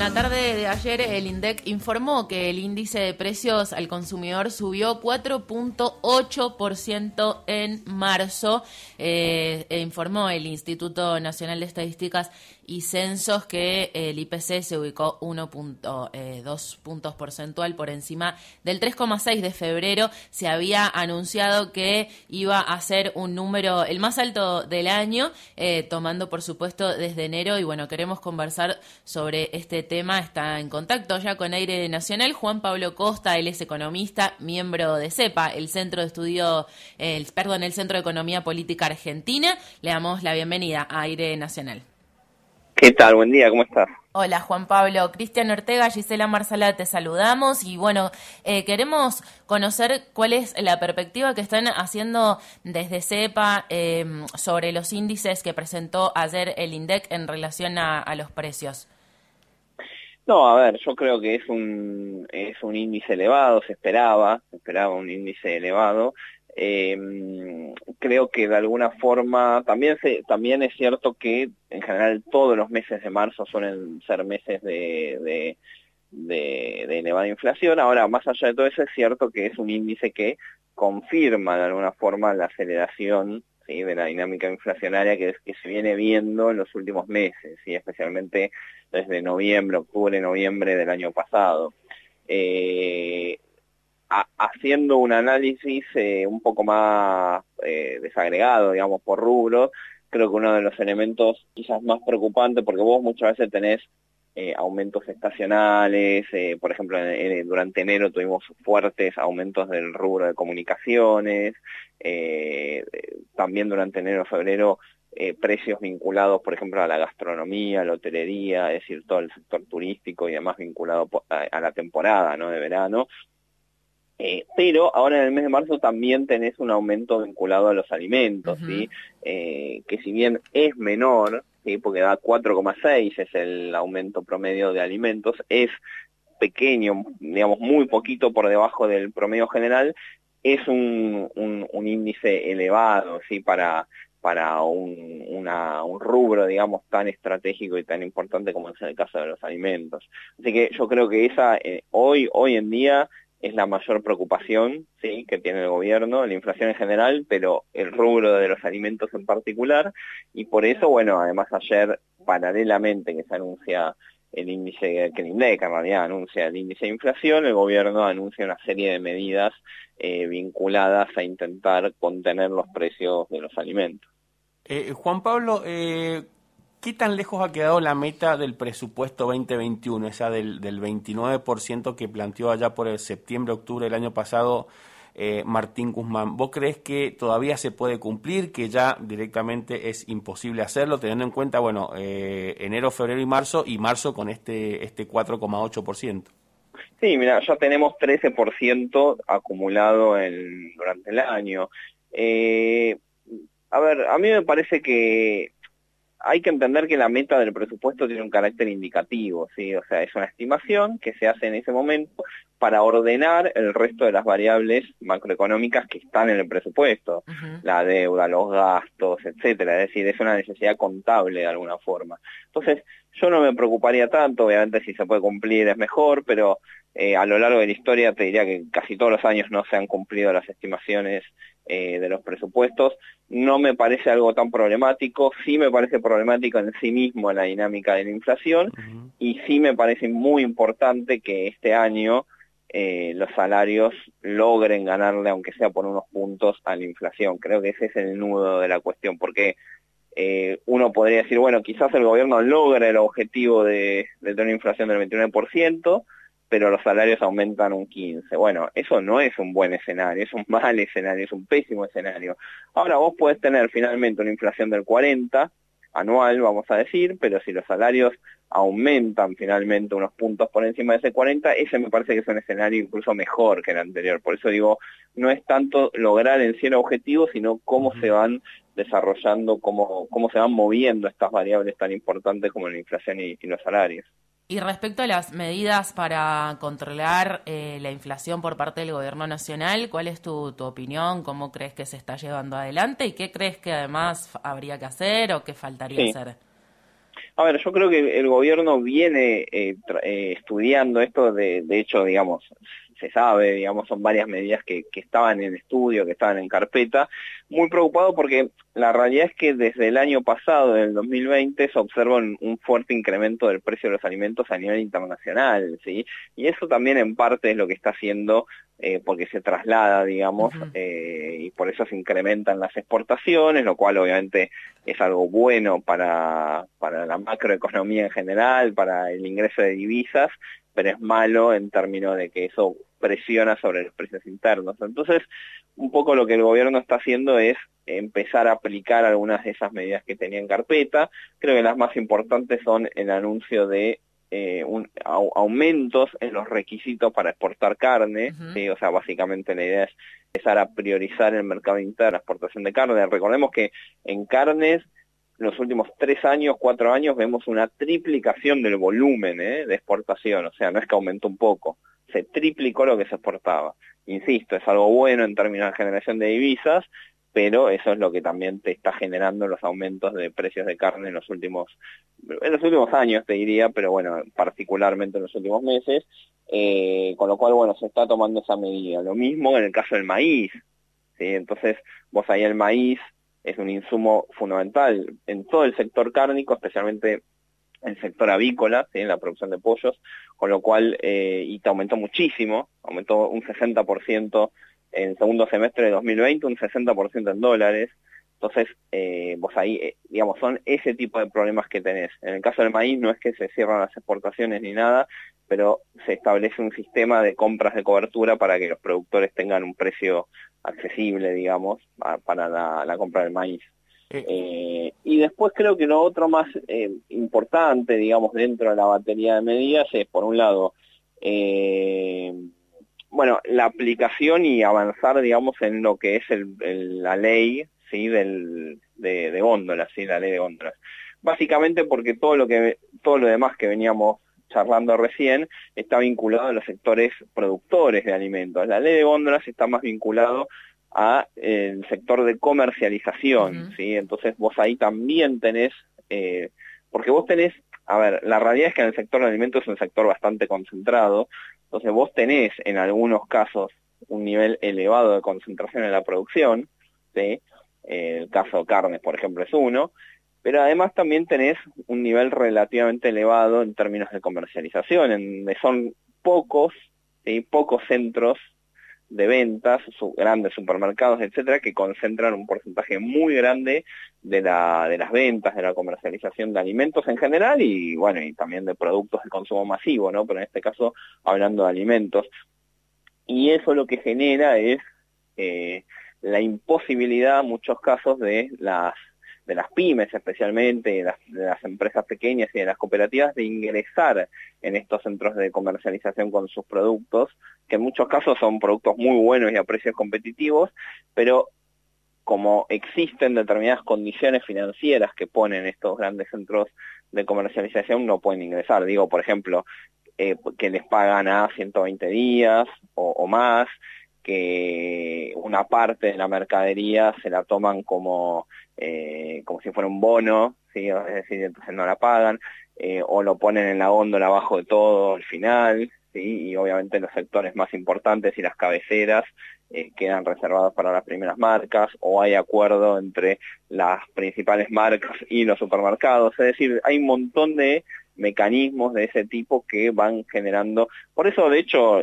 la tarde de ayer el INDEC informó que el índice de precios al consumidor subió 4.8% en marzo. Informó el Instituto Nacional de Estadísticas y Censos que el IPC se ubicó 1.2 puntos porcentual por encima del 3,6 de febrero. Se había anunciado que iba a ser un número el más alto del año, tomando por supuesto desde enero. Y bueno, queremos conversar sobre este tema. Está en contacto ya con Aire Nacional Juan Pablo Costa. Él es economista, miembro de CEPA, el Centro de Economía Política Argentina. Le damos la bienvenida a Aire Nacional. ¿Qué tal? Buen día, ¿cómo estás? Hola Juan Pablo, Cristian Ortega, Gisela Marsala, te saludamos y bueno, queremos conocer cuál es la perspectiva que están haciendo desde CEPA sobre los índices que presentó ayer el INDEC en relación a los precios. No, a ver, yo creo que es un índice elevado, se esperaba un índice elevado. Creo que de alguna forma también es cierto que en general todos los meses de marzo suelen ser meses de elevada inflación. Ahora, más allá de todo eso, es cierto que es un índice que confirma de alguna forma la aceleración, ¿sí?, de la dinámica inflacionaria que se viene viendo en los últimos meses, ¿sí?, especialmente desde octubre, noviembre del año pasado. Haciendo un análisis un poco más desagregado, digamos, por rubros, creo que uno de los elementos quizás más preocupantes, porque vos muchas veces tenés aumentos estacionales, por ejemplo, durante enero tuvimos fuertes aumentos del rubro de comunicaciones, también durante enero-febrero precios vinculados, por ejemplo, a la gastronomía, a la hotelería, es decir, todo el sector turístico y demás vinculado a la temporada, ¿no?, de verano. Pero ahora en el mes de marzo también tenés un aumento vinculado a los alimentos, ¿sí? Que si bien es menor, ¿sí?, porque da 4,6 es el aumento promedio de alimentos, es pequeño, digamos, muy poquito por debajo del promedio general, es un índice elevado, ¿sí?, para un rubro, digamos, tan estratégico y tan importante como es el caso de los alimentos. Así que yo creo que esa hoy en día es la mayor preocupación, ¿sí?, que tiene el gobierno, la inflación en general, pero el rubro de los alimentos en particular, y por eso, bueno, además ayer, paralelamente que se anuncia el índice, que el INDEC en realidad anuncia el índice de inflación, el gobierno anuncia una serie de medidas vinculadas a intentar contener los precios de los alimentos. Juan Pablo, ¿qué tan lejos ha quedado la meta del presupuesto 2021, esa del 29% que planteó allá por el septiembre-octubre del año pasado Martín Guzmán? ¿Vos creés que todavía se puede cumplir, que ya directamente es imposible hacerlo, teniendo en cuenta, bueno, enero, febrero y marzo con este 4,8%? Sí, mira, ya tenemos 13% acumulado durante el año. A ver, a mí me parece que hay que entender que la meta del presupuesto tiene un carácter indicativo, ¿sí? O sea, es una estimación que se hace en ese momento para ordenar el resto de las variables macroeconómicas que están en el presupuesto, la deuda, los gastos, etcétera. Es decir, es una necesidad contable de alguna forma. Entonces, yo no me preocuparía tanto, obviamente si se puede cumplir es mejor, pero a lo largo de la historia te diría que casi todos los años no se han cumplido las estimaciones de los presupuestos. No me parece algo tan problemático, sí me parece problemático en sí mismo la dinámica de la inflación, y sí me parece muy importante que este año los salarios logren ganarle, aunque sea por unos puntos, a la inflación. Creo que ese es el nudo de la cuestión, porque uno podría decir, bueno, quizás el gobierno logre el objetivo de tener una inflación del 29%, pero los salarios aumentan un 15%. Bueno, eso no es un buen escenario, es un mal escenario, es un pésimo escenario. Ahora vos podés tener finalmente una inflación del 40% anual, vamos a decir, pero si los salarios aumentan finalmente unos puntos por encima de ese 40%, ese me parece que es un escenario incluso mejor que el anterior. Por eso digo, no es tanto lograr en sí el objetivo, sino cómo se van desarrollando, cómo se van moviendo estas variables tan importantes como la inflación y los salarios. Y respecto a las medidas para controlar la inflación por parte del gobierno nacional, ¿cuál es tu opinión? ¿Cómo crees que se está llevando adelante? ¿Y qué crees que además habría que hacer o qué faltaría hacer? A ver, yo creo que el gobierno viene estudiando esto, de hecho, digamos, se sabe, digamos, son varias medidas que estaban en estudio, que estaban en carpeta, muy preocupado porque la realidad es que desde el año pasado, del 2020, se observa un fuerte incremento del precio de los alimentos a nivel internacional, ¿sí? Y eso también en parte es lo que está haciendo, porque se traslada, digamos, y por eso se incrementan las exportaciones, lo cual obviamente es algo bueno para la macroeconomía en general, para el ingreso de divisas, pero es malo en términos de que eso presiona sobre los precios internos. Entonces, un poco lo que el gobierno está haciendo es empezar a aplicar algunas de esas medidas que tenía en carpeta. Creo que las más importantes son el anuncio de aumentos en los requisitos para exportar carne, ¿sí? O sea, básicamente la idea es empezar a priorizar el mercado interno, la exportación de carne. Recordemos que en carnes, los últimos 3 años, 4 años, vemos una triplicación del volumen de exportación, o sea, no es que aumentó un poco, se triplicó lo que se exportaba. Insisto, es algo bueno en términos de generación de divisas, pero eso es lo que también te está generando los aumentos de precios de carne en los últimos años, te diría, pero bueno, particularmente en los últimos meses, con lo cual, bueno, se está tomando esa medida. Lo mismo en el caso del maíz, ¿sí? Entonces, vos ahí el maíz es un insumo fundamental en todo el sector cárnico, especialmente en el sector avícola, ¿sí? En la producción de pollos, con lo cual, y te aumentó muchísimo, aumentó un 60% en el segundo semestre de 2020, un 60% en dólares. Entonces, vos ahí, digamos, son ese tipo de problemas que tenés. En el caso del maíz no es que se cierran las exportaciones ni nada, pero se establece un sistema de compras de cobertura para que los productores tengan un precio accesible, digamos, para la compra del maíz. Y después creo que lo otro más importante, digamos, dentro de la batería de medidas es, por un lado, bueno, la aplicación y avanzar, digamos, en lo que es la ley, ¿sí? de góndolas, ¿sí? La ley de góndolas. Básicamente porque todo lo demás que veníamos charlando recién está vinculado a los sectores productores de alimentos. La ley de góndolas está más vinculado a el sector de comercialización, ¿sí? Entonces vos ahí también tenés, porque vos tenés, a ver, la realidad es que en el sector de alimentos es un sector bastante concentrado, entonces vos tenés en algunos casos un nivel elevado de concentración en la producción, ¿sí? El caso de carnes, por ejemplo, es uno, pero además también tenés un nivel relativamente elevado en términos de comercialización, en donde son pocos, ¿sí? Pocos centros de ventas, grandes supermercados, etcétera, que concentran un porcentaje muy grande de las ventas, de la comercialización de alimentos en general y bueno, y también de productos de consumo masivo, ¿no? Pero en este caso hablando de alimentos. Y eso lo que genera es la imposibilidad en muchos casos de las pymes especialmente, de las empresas pequeñas y de las cooperativas de ingresar en estos centros de comercialización con sus productos, que en muchos casos son productos muy buenos y a precios competitivos, pero como existen determinadas condiciones financieras que ponen estos grandes centros de comercialización, no pueden ingresar. Digo, por ejemplo, que les pagan a 120 días o más, que una parte de la mercadería se la toman como si fuera un bono, ¿sí? Es decir, entonces no la pagan, o lo ponen en la góndola abajo de todo al final, ¿sí? Y obviamente los sectores más importantes y las cabeceras quedan reservados para las primeras marcas, o hay acuerdo entre las principales marcas y los supermercados, es decir, hay un montón de mecanismos de ese tipo que van generando. Por eso, de hecho,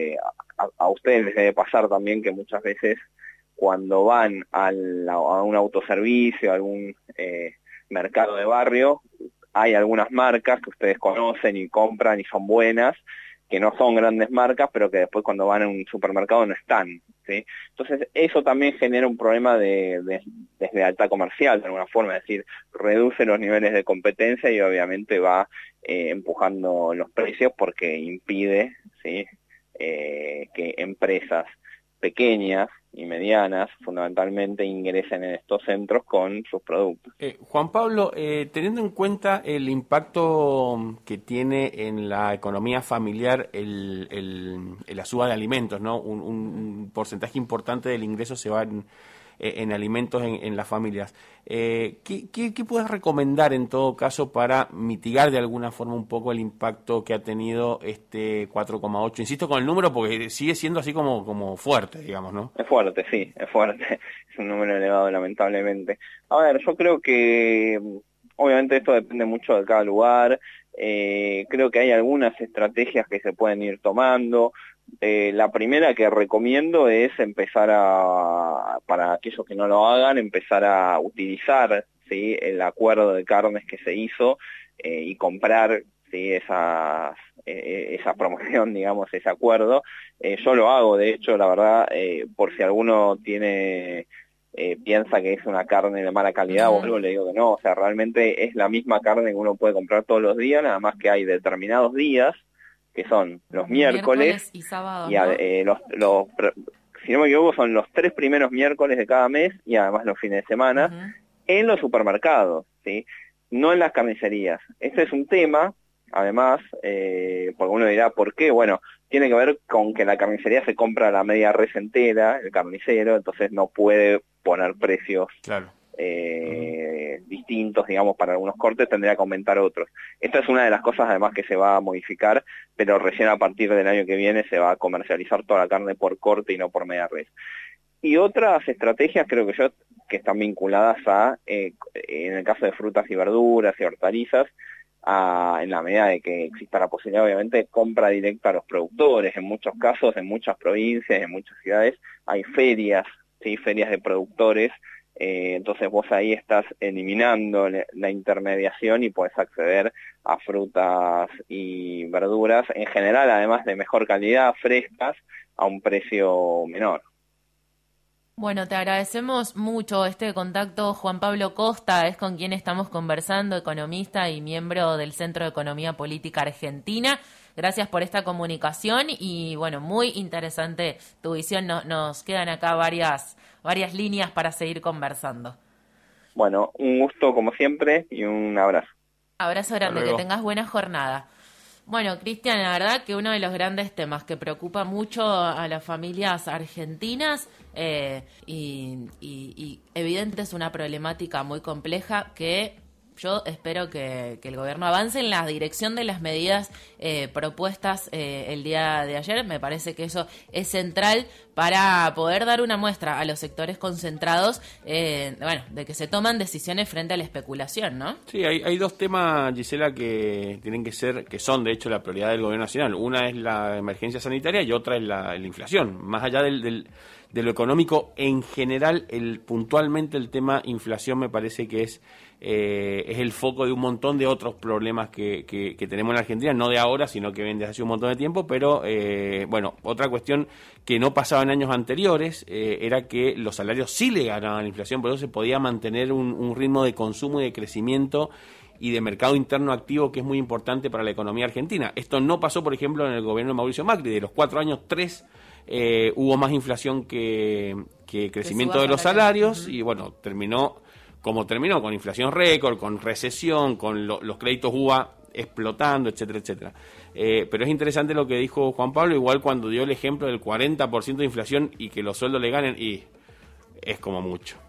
a ustedes les debe pasar también que muchas veces cuando van a un autoservicio, a algún mercado de barrio, hay algunas marcas que ustedes conocen y compran y son buenas, que no son grandes marcas, pero que después cuando van a un supermercado no están, ¿sí? Entonces eso también genera un problema de deslealtad comercial, de alguna forma, es decir, reduce los niveles de competencia y obviamente va empujando los precios porque impide, ¿sí? Que empresas pequeñas y medianas fundamentalmente ingresen en estos centros con sus productos. Juan Pablo, teniendo en cuenta el impacto que tiene en la economía familiar la suba de alimentos, ¿no? Un porcentaje importante del ingreso se va en alimentos en las familias. ¿Qué puedes recomendar en todo caso para mitigar de alguna forma un poco el impacto que ha tenido este 4,8? Insisto con el número porque sigue siendo así como fuerte, digamos, ¿no? Es fuerte, sí, es fuerte. Es un número elevado, lamentablemente. A ver, yo creo que obviamente esto depende mucho de cada lugar. Creo que hay algunas estrategias que se pueden ir tomando. La primera que recomiendo es empezar para aquellos que no lo hagan, empezar a utilizar, ¿sí?, el acuerdo de carnes que se hizo y comprar, ¿sí?, esa promoción, digamos, ese acuerdo. Yo lo hago, de hecho, la verdad, por si alguno piensa que es una carne de mala calidad o algo, le digo que no, o sea, realmente es la misma carne que uno puede comprar todos los días, nada más que hay determinados días, que son los miércoles y sábados, y ¿no? Si no me equivoco, son los 3 primeros miércoles de cada mes y además los fines de semana, en los supermercados, ¿sí?, no en las carnicerías. Este es un tema, además, porque uno dirá, ¿por qué? Bueno, tiene que ver con que la carnicería se compra la media res entera, el carnicero, entonces no puede poner precios distintos, digamos, para algunos cortes, tendría que aumentar otros. Esta es una de las cosas además que se va a modificar, pero recién a partir del año que viene se va a comercializar toda la carne por corte y no por media res. Y otras estrategias creo que están vinculadas en el caso de frutas y verduras y hortalizas, en la medida de que exista la posibilidad, obviamente, de compra directa a los productores. En muchos casos, en muchas provincias, en muchas ciudades, hay ferias, ¿sí?, ferias de productores. Entonces vos ahí estás eliminando la intermediación y puedes acceder a frutas y verduras, en general, además de mejor calidad, frescas, a un precio menor. Bueno, te agradecemos mucho este contacto. Juan Pablo Costa es con quien estamos conversando, economista y miembro del Centro de Economía Política Argentina. Gracias por esta comunicación y, bueno, muy interesante tu visión. Nos quedan acá varias líneas para seguir conversando. Bueno, un gusto como siempre y un abrazo. Abrazo grande, que tengas buena jornada. Bueno, Cristian, la verdad que uno de los grandes temas que preocupa mucho a las familias argentinas y evidente es una problemática muy compleja que yo espero que el gobierno avance en la dirección de las medidas propuestas el día de ayer. Me parece que eso es central para poder dar una muestra a los sectores concentrados, de que se toman decisiones frente a la especulación, ¿no? Sí, hay dos temas, Gisela, que tienen que son de hecho la prioridad del gobierno nacional. Una es la emergencia sanitaria y otra es la inflación. Más allá de lo económico en general, puntualmente el tema inflación me parece que es el foco de un montón de otros problemas que tenemos en Argentina, no de ahora, sino que vienen desde hace un montón de tiempo, pero otra cuestión que no pasaba en años anteriores era que los salarios sí le ganaban a la inflación, por eso se podía mantener un ritmo de consumo y de crecimiento y de mercado interno activo que es muy importante para la economía argentina. Esto no pasó, por ejemplo, en el gobierno de Mauricio Macri. De los 4 años, 3 hubo más inflación que crecimiento de los salarios y bueno, terminó con inflación récord, con recesión, con los créditos UVA explotando, etcétera, etcétera. Pero es interesante lo que dijo Juan Pablo, igual cuando dio el ejemplo del 40% de inflación y que los sueldos le ganen, y es como mucho.